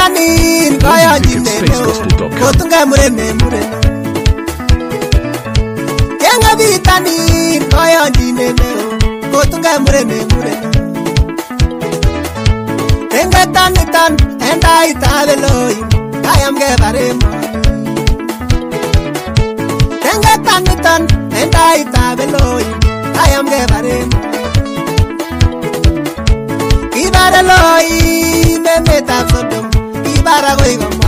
Tengetanin koyonjineneo kotunge murene Tengetanin koyonjineneo kotunge murene Tengetanitan endaitab Eloi kayamge baremo Tengetanitan endaitab Eloi kayamge baremo Kibar Eloi memetab Sodom kibara koy